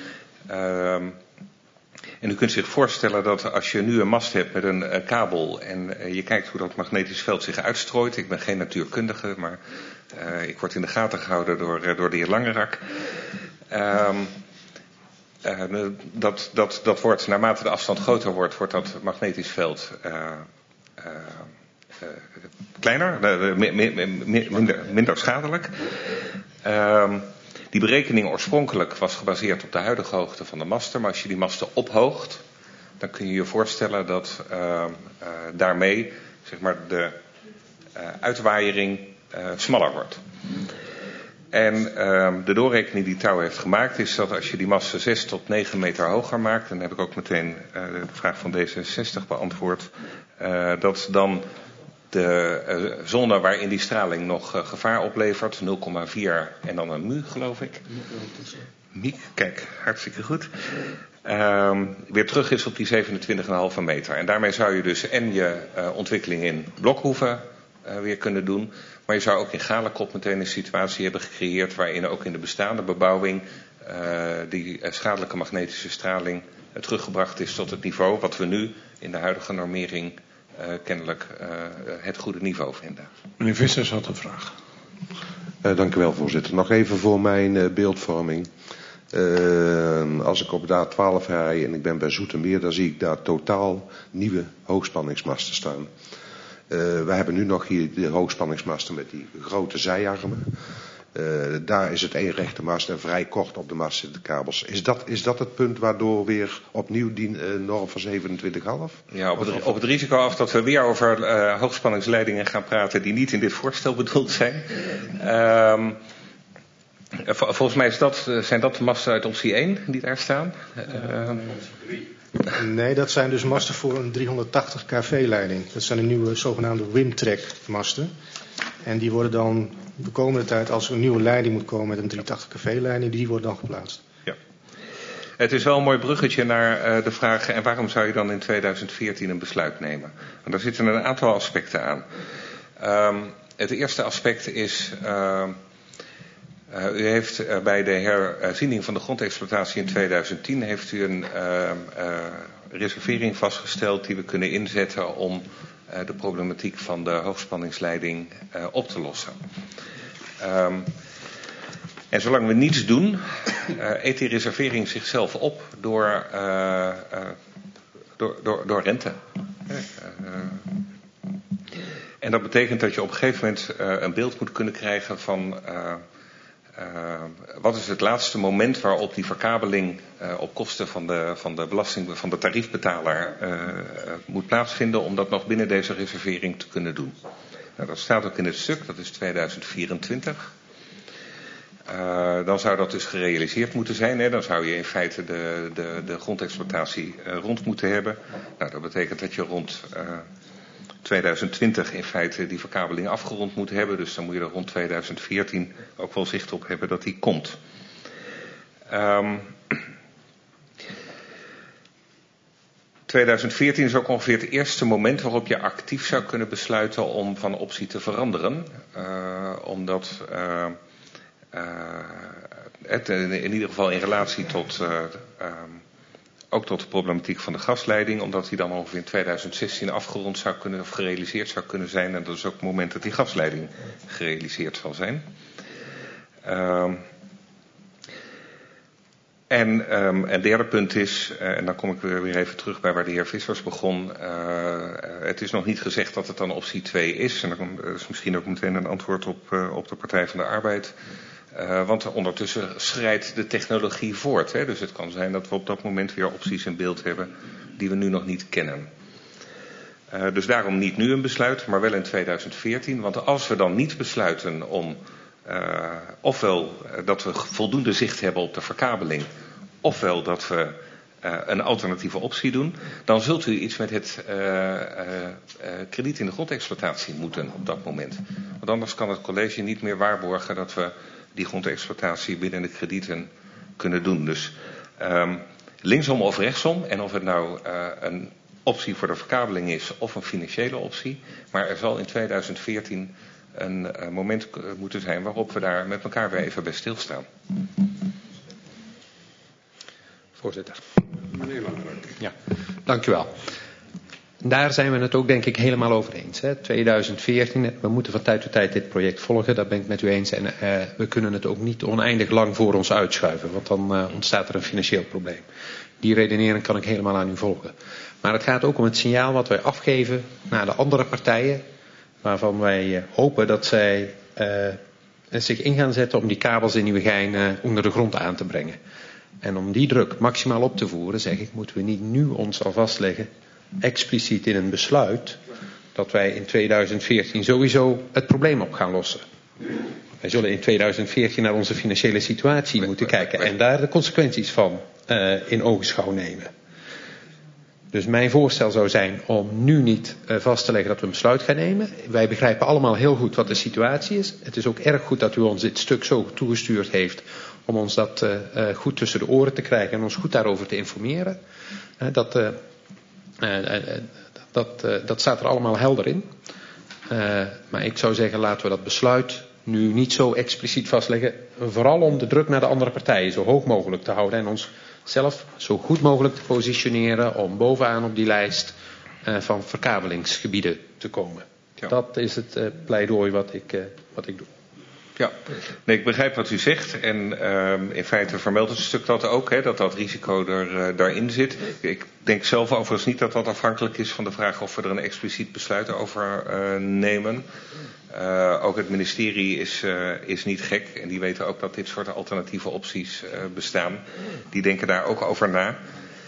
En u kunt zich voorstellen dat als je nu een mast hebt met een kabel en je kijkt hoe dat magnetisch veld zich uitstrooit. Ik ben geen natuurkundige, maar ik word in de gaten gehouden door de heer Langerak. Dat wordt, naarmate de afstand groter wordt dat magnetisch veld kleiner, minder schadelijk. Die berekening oorspronkelijk was gebaseerd op de huidige hoogte van de masten. Maar als je die masten ophoogt, dan kun je je voorstellen dat daarmee zeg maar, de uitwaaiering smaller wordt. En de doorrekening die Touw heeft gemaakt is dat als je die masten 6 tot 9 meter hoger maakt, en dan heb ik ook meteen de vraag van D66 beantwoord, dat dan de zone waarin die straling nog gevaar oplevert, 0,4 en dan een mu, geloof ik. Miek, kijk, hartstikke goed. Weer terug is op die 27,5 meter. En daarmee zou je dus en je ontwikkeling in Blokhoeven weer kunnen doen. Maar je zou ook in Galekop meteen een situatie hebben gecreëerd waarin ook in de bestaande bebouwing die schadelijke magnetische straling teruggebracht is tot het niveau wat we nu in de huidige normering kennelijk het goede niveau vinden. Meneer Vissers had een vraag. Dank u wel, voorzitter. Nog even voor mijn beeldvorming. Als ik op de A12 rij en ik ben bij Zoetermeer, dan zie ik daar totaal nieuwe hoogspanningsmasten staan. We hebben nu nog hier de hoogspanningsmasten met die grote zijarmen. Daar is het één rechte mast en vrij kort op de mast zitten de kabels. Is dat het punt waardoor weer opnieuw die norm van 27,5? Ja, op het risico af dat we weer over hoogspanningsleidingen gaan praten die niet in dit voorstel bedoeld zijn. Volgens mij zijn dat de masten uit optie 1 die daar staan. Nee, dat zijn dus masten voor een 380 kV-leiding. Dat zijn de nieuwe zogenaamde Wimtrack masten. En die worden dan de komende tijd, als er een nieuwe leiding moet komen met een 380 kV-leiding, die worden dan geplaatst. Ja. Het is wel een mooi bruggetje naar de vraag, en waarom zou je dan in 2014 een besluit nemen? Want daar zitten een aantal aspecten aan. Het eerste aspect is, u heeft bij de herziening van de grondexploitatie in 2010 heeft u een reservering vastgesteld die we kunnen inzetten om de problematiek van de hoogspanningsleiding op te lossen. En zolang we niets doen, eet die reservering zichzelf op door rente. En dat betekent dat je op een gegeven moment een beeld moet kunnen krijgen van wat is het laatste moment waarop die verkabeling op kosten van de belasting van de tariefbetaler moet plaatsvinden om dat nog binnen deze reservering te kunnen doen. Nou, dat staat ook in het stuk, dat is 2024. Dan zou dat dus gerealiseerd moeten zijn. Hè? Dan zou je in feite de grondexploitatie rond moeten hebben. Nou, dat betekent dat je rond 2020 in feite die verkabeling afgerond moet hebben. Dus dan moet je er rond 2014 ook wel zicht op hebben dat die komt. 2014 is ook ongeveer het eerste moment waarop je actief zou kunnen besluiten om van optie te veranderen. Omdat het in ieder geval in relatie tot ook tot de problematiek van de gasleiding, omdat die dan ongeveer in 2016 afgerond zou kunnen of gerealiseerd zou kunnen zijn. En dat is ook het moment dat die gasleiding gerealiseerd zal zijn. En een derde punt is, en dan kom ik weer even terug bij waar de heer Vissers begon. Het is nog niet gezegd dat het dan optie 2 is. En dat is misschien ook meteen een antwoord op de Partij van de Arbeid. Want ondertussen schrijdt de technologie voort. Hè? Dus het kan zijn dat we op dat moment weer opties in beeld hebben die we nu nog niet kennen. Dus daarom niet nu een besluit, maar wel in 2014. Want als we dan niet besluiten om ofwel dat we voldoende zicht hebben op de verkabeling, ofwel dat we een alternatieve optie doen, dan zult u iets met het krediet in de grondexploitatie moeten op dat moment. Want anders kan het college niet meer waarborgen dat we die grondexploitatie binnen de kredieten kunnen doen. Dus linksom of rechtsom, en of het nou een optie voor de verkabeling is of een financiële optie, maar er zal in 2014 een moment moeten zijn waarop we daar met elkaar weer even bij stilstaan. Voorzitter. Meneer Langerak. Ja, dank u wel. Daar zijn we het ook denk ik helemaal over eens. Hè. 2014, we moeten van tijd tot tijd dit project volgen, dat ben ik met u eens. En we kunnen het ook niet oneindig lang voor ons uitschuiven, want dan ontstaat er een financieel probleem. Die redenering kan ik helemaal aan u volgen. Maar het gaat ook om het signaal wat wij afgeven naar de andere partijen, waarvan wij hopen dat zij zich in gaan zetten om die kabels in Nieuwegein onder de grond aan te brengen. En om die druk maximaal op te voeren, zeg ik, moeten we niet nu ons al vastleggen, expliciet in een besluit, dat wij in 2014 sowieso het probleem op gaan lossen. Wij zullen in 2014 naar onze financiële situatie moeten kijken en daar de consequenties van in ogenschouw nemen. Dus mijn voorstel zou zijn om nu niet vast te leggen dat we een besluit gaan nemen. Wij begrijpen allemaal heel goed wat de situatie is. Het is ook erg goed dat u ons dit stuk zo toegestuurd heeft om ons dat goed tussen de oren te krijgen en ons goed daarover te informeren. Dat staat er allemaal helder in. Maar ik zou zeggen, laten we dat besluit nu niet zo expliciet vastleggen. Vooral om de druk naar de andere partijen zo hoog mogelijk te houden. En ons zelf zo goed mogelijk te positioneren om bovenaan op die lijst van verkabelingsgebieden te komen. Ja. Dat is het pleidooi wat ik doe. Ja, nee, ik begrijp wat u zegt. En in feite vermeldt het stuk dat ook, hè, dat risico daarin zit. Ik denk zelf overigens niet dat dat afhankelijk is van de vraag of we er een expliciet besluit over nemen. Ook het ministerie is niet gek. En die weten ook dat dit soort alternatieve opties bestaan. Die denken daar ook over na.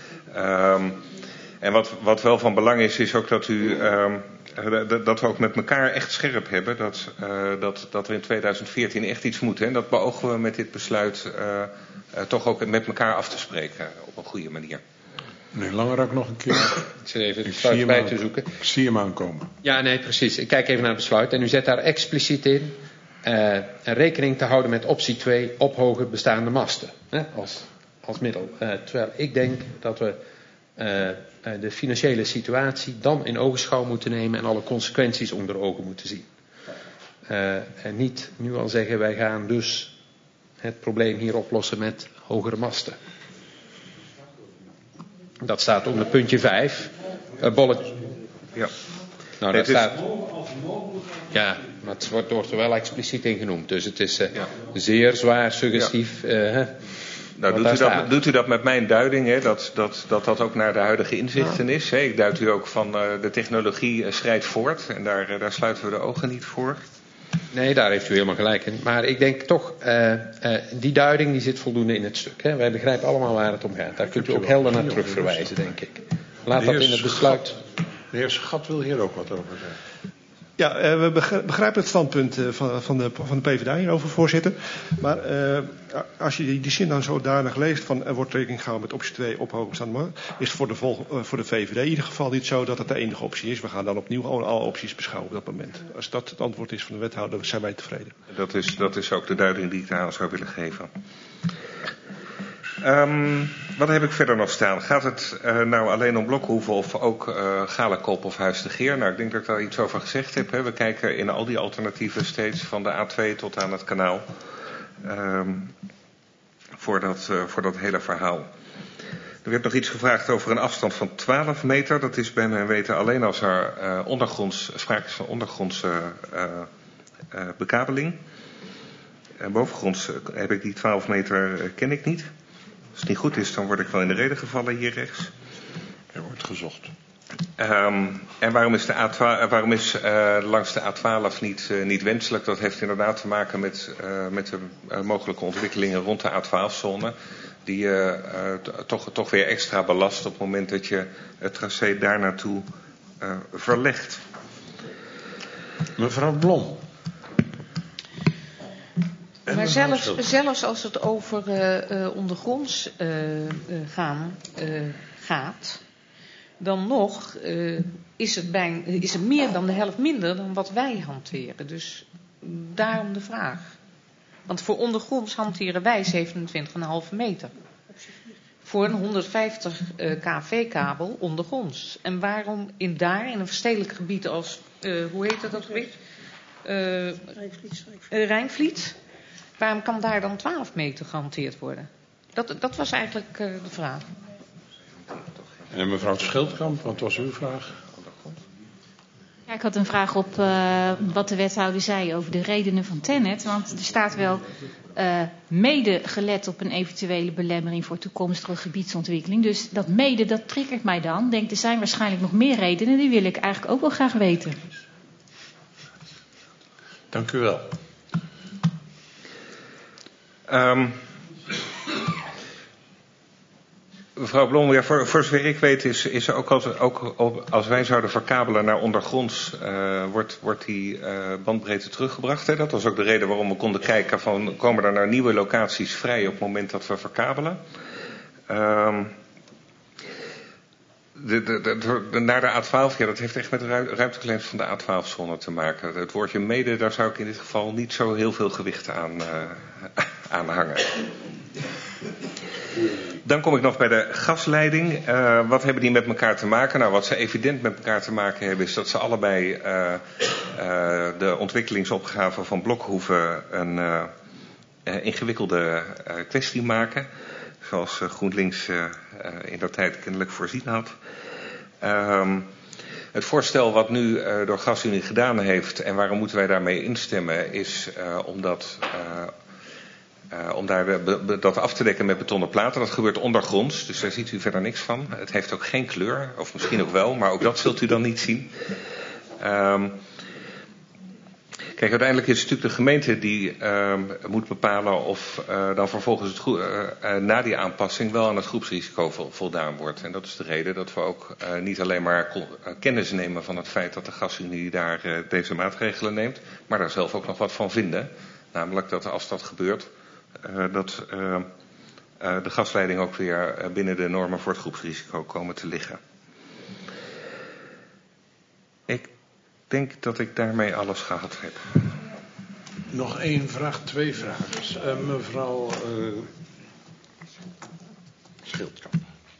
En wat wel van belang is ook dat u... dat we ook met elkaar echt scherp hebben dat er in 2014 echt iets moet. En dat beogen we met dit besluit toch ook met elkaar af te spreken op een goede manier. Meneer Langerak nog een keer. Ik zit even het besluit bij te zoeken. Ik zie hem aankomen. Ja, nee, precies. Ik kijk even naar het besluit en u zet daar expliciet in rekening te houden met optie 2 ophogen bestaande masten. Als middel. Terwijl ik denk dat we de financiële situatie dan in ogenschouw moeten nemen en alle consequenties onder ogen moeten zien. En niet nu al zeggen, wij gaan dus het probleem hier oplossen met hogere masten. Dat staat onder puntje 5. Bolletje. Ja. Nou, dat staat... Ja, maar het wordt er wel expliciet in genoemd. Dus het is zeer zwaar suggestief. Nou, doet u dat met mijn duiding, hè, dat ook naar de huidige inzichten is. Hè. Ik duid u ook van de technologie schrijdt voort en daar sluiten we de ogen niet voor. Nee, daar heeft u helemaal gelijk in. Maar ik denk toch, die duiding die zit voldoende in het stuk. Hè. Wij begrijpen allemaal waar het om gaat. Daar kunt u ook helder naar terug verwijzen, denk ik. Laat dat in het besluit. De heer Schat wil hier ook wat over zeggen. Ja, we begrijpen het standpunt van de PvdA hierover, voorzitter. Maar als je die zin dan zodanig leest van er wordt rekening gehouden met optie 2 ophogen bestaande masten, is het voor de VVD in ieder geval niet zo dat het de enige optie is. We gaan dan opnieuw gewoon alle opties beschouwen op dat moment. Als dat het antwoord is van de wethouder, zijn wij tevreden. Dat is ook de duiding die ik daaraan zou willen geven. Wat heb ik verder nog staan? Gaat het nou alleen om Blokhoeven of ook Galekop of Huis de Geer? Nou, ik denk dat ik daar iets over gezegd heb. Hè. We kijken in al die alternatieven steeds van de A2 tot aan het kanaal. Voor dat hele verhaal. Er werd nog iets gevraagd over een afstand van 12 meter. Dat is bij mijn weten alleen als er sprake is van ondergrondse bekabeling. Bovengronds heb ik die 12 meter, ken ik niet. Als het niet goed is, dan word ik wel in de reden gevallen hier rechts. Er wordt gezocht. En waarom is langs de A12 niet wenselijk? Dat heeft inderdaad te maken met de mogelijke ontwikkelingen rond de A12-zone. Die toch weer extra belast op het moment dat je het tracé daar naartoe verlegt. Mevrouw Blom. Maar zelfs als het over ondergronds gaat, dan nog is het meer dan de helft minder dan wat wij hanteren. Dus daarom de vraag. Want voor ondergronds hanteren wij 27,5 meter. Voor een 150 kV-kabel ondergronds. En waarom in een verstedelijk gebied als, hoe heet dat gebied? Rijnvliet. Waarom kan daar dan 12 meter gehanteerd worden? Dat was eigenlijk de vraag. En mevrouw Schildkamp, wat was uw vraag? Ja, ik had een vraag op wat de wethouder zei over de redenen van TenneT. Want er staat wel mede gelet op een eventuele belemmering voor toekomstige gebiedsontwikkeling. Dus dat mede, dat triggert mij dan. Denk, er zijn waarschijnlijk nog meer redenen. Die wil ik eigenlijk ook wel graag weten. Dank u wel. Mevrouw Blom, ja, voor zover ik weet is ook als wij zouden verkabelen naar ondergronds, wordt die bandbreedte teruggebracht. Hè? Dat was ook de reden waarom we konden kijken van komen er nou nieuwe locaties vrij op het moment dat we verkabelen. Naar de A12, ja, dat heeft echt met de ruimteklem van de A12-zone te maken. Het woordje mede, daar zou ik in dit geval niet zo heel veel gewicht aan hangen. Dan kom ik nog bij de gasleiding. Wat hebben die met elkaar te maken? Nou, wat ze evident met elkaar te maken hebben is dat ze allebei de ontwikkelingsopgave van Blokhoeven een ingewikkelde kwestie maken. Zoals GroenLinks in dat tijd kennelijk voorzien had. Het voorstel wat nu door GasUnie gedaan heeft en waarom moeten wij daarmee instemmen is om daar dat af te dekken met betonnen platen. Dat gebeurt ondergronds, dus daar ziet u verder niks van. Het heeft ook geen kleur, of misschien ook wel, maar ook dat zult u dan niet zien. Kijk, uiteindelijk is het natuurlijk de gemeente die moet bepalen of dan vervolgens na die aanpassing wel aan het groepsrisico voldaan wordt. En dat is de reden dat we ook niet alleen maar kennis nemen van het feit dat de GasUnie daar deze maatregelen neemt, maar daar zelf ook nog wat van vinden. Namelijk dat als dat gebeurt, dat de gasleiding ook weer binnen de normen voor het groepsrisico komen te liggen. Ik denk dat ik daarmee alles gehad heb. Nog één vraag, twee vragen. Mevrouw Schildkamp.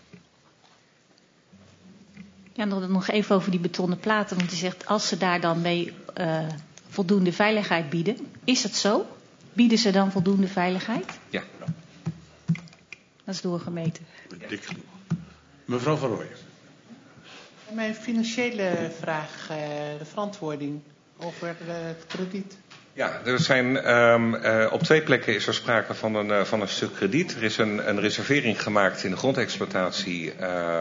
Ja, nog even over die betonnen platen. Want u zegt, als ze daar dan mee voldoende veiligheid bieden. Is het zo? Bieden ze dan voldoende veiligheid? Ja. Dat is doorgemeten. Dik genoeg. Mevrouw Van Rooyen. Mijn financiële vraag, de verantwoording over het krediet. Ja, er zijn op 2 plekken is er sprake van een stuk krediet. Er is een reservering gemaakt in de grondexploitatie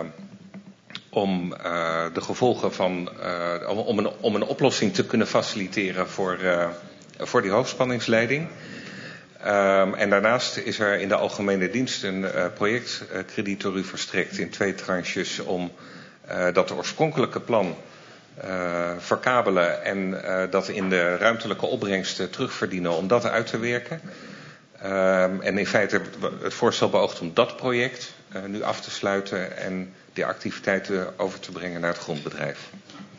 om de gevolgen van om een oplossing te kunnen faciliteren voor die hoogspanningsleiding. En daarnaast is er in de algemene dienst een projectkrediet door u verstrekt in 2 tranches om dat oorspronkelijke plan verkabelen en dat in de ruimtelijke opbrengsten terugverdienen om dat uit te werken. En in feite het voorstel beoogt om dat project nu af te sluiten en die activiteiten over te brengen naar het grondbedrijf.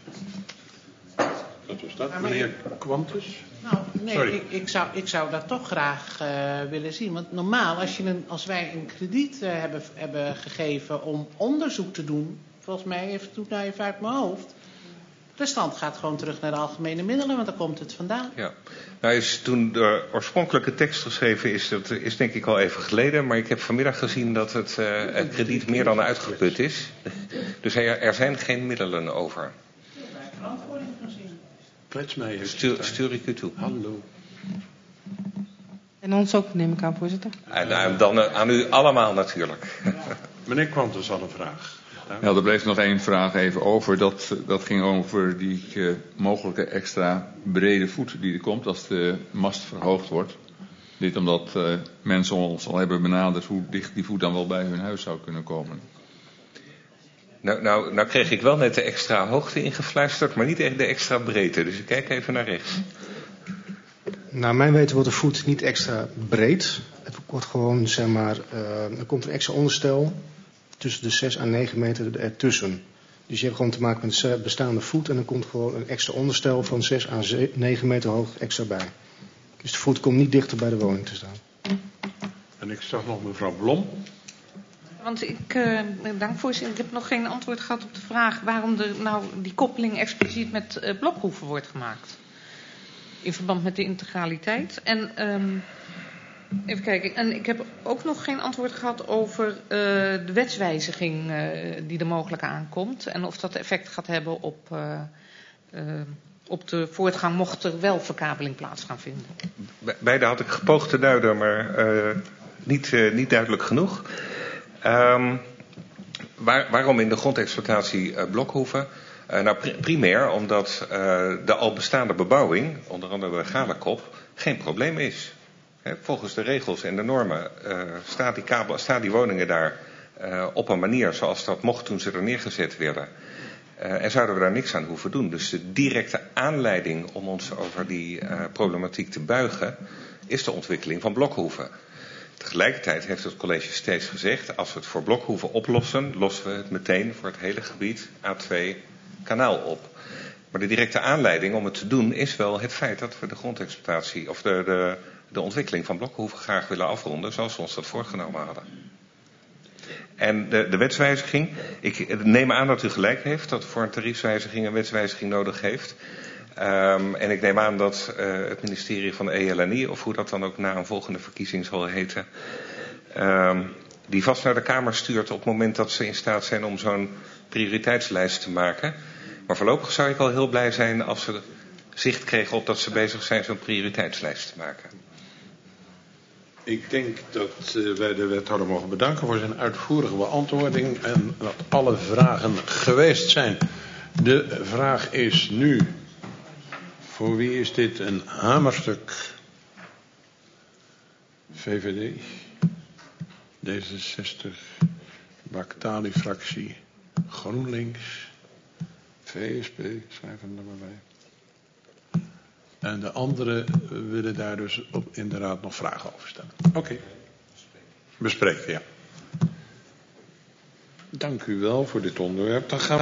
Dat was dat, meneer Quantus. Nou, nee, Sorry. ik zou dat toch graag willen zien. Want normaal, als wij een krediet hebben gegeven om onderzoek te doen, volgens mij doet nou even uit mijn hoofd. De stand gaat gewoon terug naar de algemene middelen, want daar komt het vandaan. Ja, nou is toen de oorspronkelijke tekst geschreven is, dat is denk ik al even geleden, maar ik heb vanmiddag gezien dat het krediet meer dan uitgeput is. Dus er zijn geen middelen over. Verantwoording gezien. Kletsmeijer. Stuur ik u toe. Hallo. En ons ook, neem ik aan, voorzitter. En dan aan u allemaal natuurlijk. Meneer Quantus had een vraag. Ja, er bleef nog 1 vraag even over. Dat ging over die mogelijke extra brede voet die er komt als de mast verhoogd wordt. Dit omdat mensen ons al hebben benaderd hoe dicht die voet dan wel bij hun huis zou kunnen komen. Nou kreeg ik wel net de extra hoogte ingefluisterd, maar niet echt de extra breedte. Dus ik kijk even naar rechts. Naar mijn weten wordt de voet niet extra breed. Het wordt gewoon, zeg maar, er komt een extra onderstel tussen de 6 à 9 meter ertussen. Dus je hebt gewoon te maken met een bestaande voet en er komt gewoon een extra onderstel van 6 à 9 meter hoog extra bij. Dus de voet komt niet dichter bij de woning te staan. En ik zag nog mevrouw Blom. Want dank voorzitter, ik heb nog geen antwoord gehad op de vraag waarom er nou die koppeling expliciet met Blokhoeven wordt gemaakt. In verband met de integraliteit. En even kijken, en ik heb ook nog geen antwoord gehad over de wetswijziging die er mogelijk aankomt. En of dat effect gaat hebben op de voortgang mocht er wel verkabeling plaats gaan vinden. Beide had ik gepoogd te duiden, maar niet duidelijk genoeg. Waarom in de grondexploitatie Blokhoeven? Nou, primair omdat de al bestaande bebouwing, onder andere de Galenkop, geen probleem is. Volgens de regels en de normen staan die woningen daar op een manier zoals dat mocht toen ze er neergezet werden. En zouden we daar niks aan hoeven doen. Dus de directe aanleiding om ons over die problematiek te buigen is de ontwikkeling van Blokhoeven. Tegelijkertijd heeft het college steeds gezegd, als we het voor Blokhoeven oplossen, lossen we het meteen voor het hele gebied A2 kanaal op. Maar de directe aanleiding om het te doen is wel het feit dat we de grondexploitatie of de ontwikkeling van Blokhoeven graag willen afronden zoals we ons dat voorgenomen hadden. En de wetswijziging, ik neem aan dat u gelijk heeft dat voor een tariefswijziging een wetswijziging nodig heeft. En ik neem aan dat het ministerie van ELNI, of hoe dat dan ook na een volgende verkiezing zal heten, die vast naar de Kamer stuurt op het moment dat ze in staat zijn om zo'n prioriteitslijst te maken. Maar voorlopig zou ik al heel blij zijn als ze zicht kregen op dat ze bezig zijn zo'n prioriteitslijst te maken. Ik denk dat wij de wethouder mogen bedanken voor zijn uitvoerige beantwoording en dat alle vragen geweest zijn. De vraag is nu, voor wie is dit een hamerstuk? VVD, D66, Baktali-fractie, GroenLinks, VSP, schrijf hem er maar bij. En de anderen willen daar dus inderdaad nog vragen over stellen. Oké. Bespreken, ja. Dank u wel voor dit onderwerp. Dan gaan we